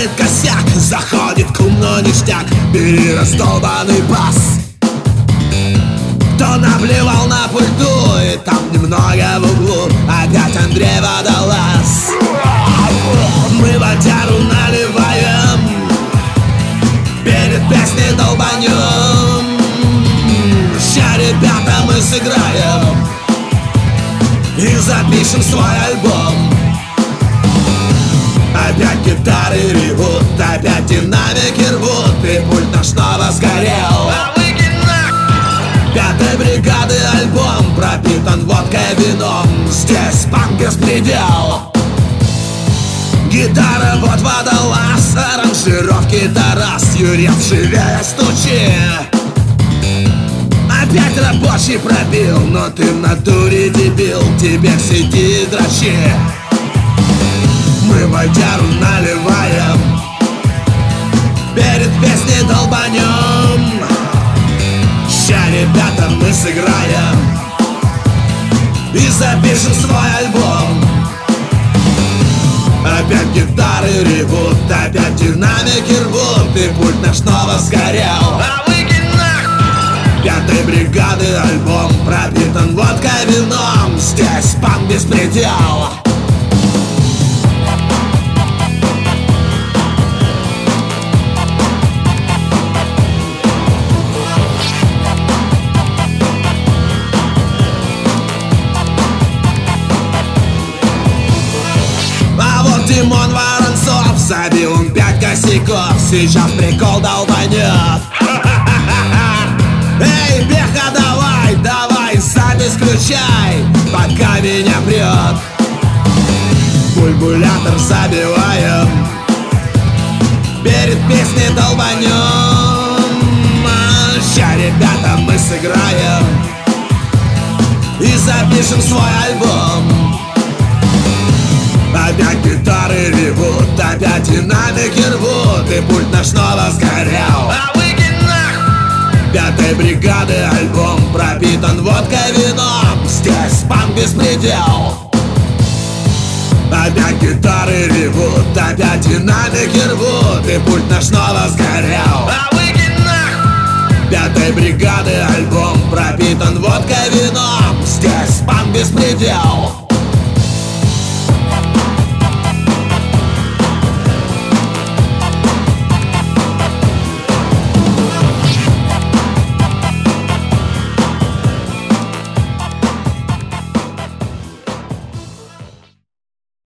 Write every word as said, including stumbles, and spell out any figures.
Делает косяк, заходит клуб, но ништяк. Бери раздолбанный бас. Кто наплевал на пульту, и там немного в углу опять Андрей Водолаз. Мы водяру наливаем, перед песней долбанем. Ща, ребята, мы сыграем и запишем свой альбом. Опять гитары ревут, опять динамики рвут, и пульт наш снова сгорел. Пятой бригады альбом пропитан водкой, вином. Здесь панк беспредел. Гитара, вот Водолаз, аранжировки Тарас, Юрьев живее стучи. Опять рабочий пробил, но ты в натуре дебил, тебе в сети дрочи. Мы водяру наливаем, перед песней долбанем. Ща, ребята, мы сыграем и запишем свой альбом. Опять гитары ревут, опять динамики рвут, и пульт наш снова сгорел. Пятой бригады альбом пропитан водкой, вином. Здесь панк беспредел. Димон Воронцов забил он пять косяков, сейчас прикол долбанет. Эй, Беха, давай, давай, запись включай, пока меня прет. Бульбулятор забиваем, перед песней долбанем. Ща, ребята, мы сыграем и запишем свой альбом. Опять гитары ревут, опять динамики рвут, и пульт наш снова сгорел. Пятой бригады альбом пропитан водкой, вином. Здесь панк беспредел. Опять гитары ревут, опять динамики рвут, и пульт наш снова сгорел. Пятой бригады альбом пропитан водкой, вином. Здесь панк беспредел.